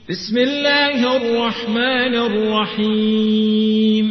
بسم الله الرحمن الرحيم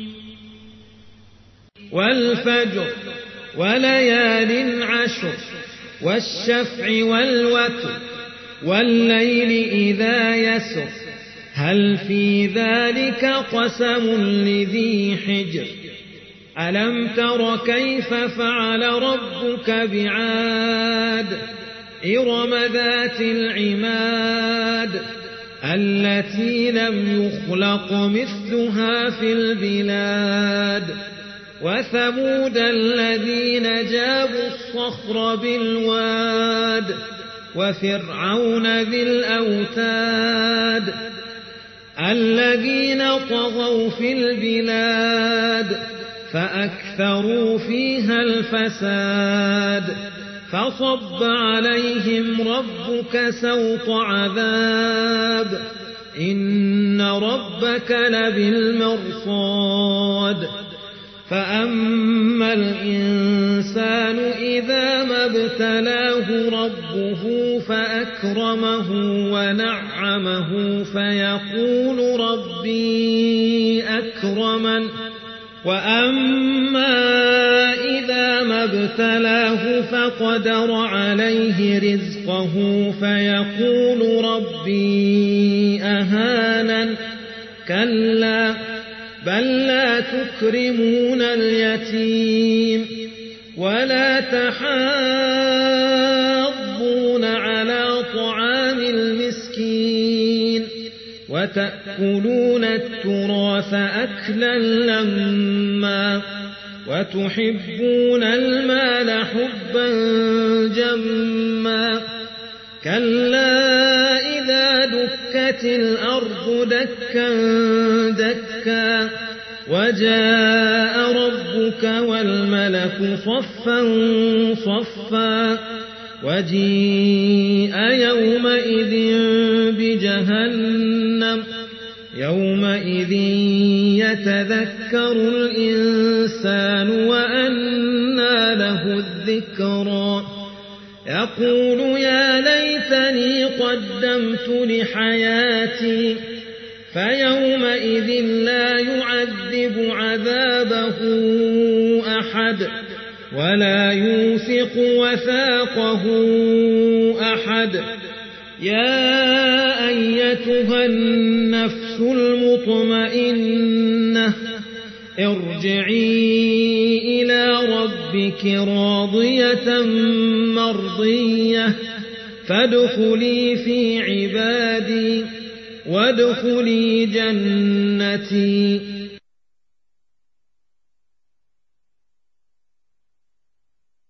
والفجر وليال عشر والشفع والوتر والليل إذا يسر هل في ذلك قسم لذي حجر ألم تر كيف فعل ربك بعاد إرم ذات العماد التي لم يخلق مثلها في البلاد وثمود الذين جابوا الصخر بالواد وفرعون ذي الأوتاد الذين طغوا في البلاد فأكثروا فيها الفساد فصب عليهم ربك سوط عذاب إن ربك لبالمرصاد فأما الإنسان إذا ما ابتلاه ربه فأكرمه ونعمه فيقول ربي أكرمن وأما إذا ما ابتلاه فقدر عليه رزقه فيقول ربي أهانن كلا بل لا تكرمون اليتيم ولا تحاضون على طعام المسكين وتأكلون التراث أكلا لما وتحبون المال حبا جما كلا إذا دكت الأرض دكا دكا وجاء ربك والملك صفا صفا وجيء يومئذ بجهنم يومئذ يتذكر الإنسان وأنى له الذكرى يقول يا ليتني قدمت لحياتي فيومئذ لا يعذب عذابه أحد ولا يوثق وثاقه أحد يا أيتها النفس المطمئنة ارجعي إلى ربك راضية مرضية فادخلي في عبادي وادخلي جنتي